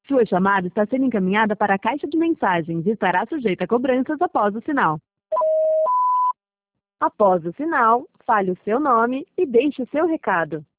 Sua chamada está sendo encaminhada para a caixa de mensagens e estará sujeita a cobranças após o sinal. Após o sinal, fale o seu nome e deixe o seu recado.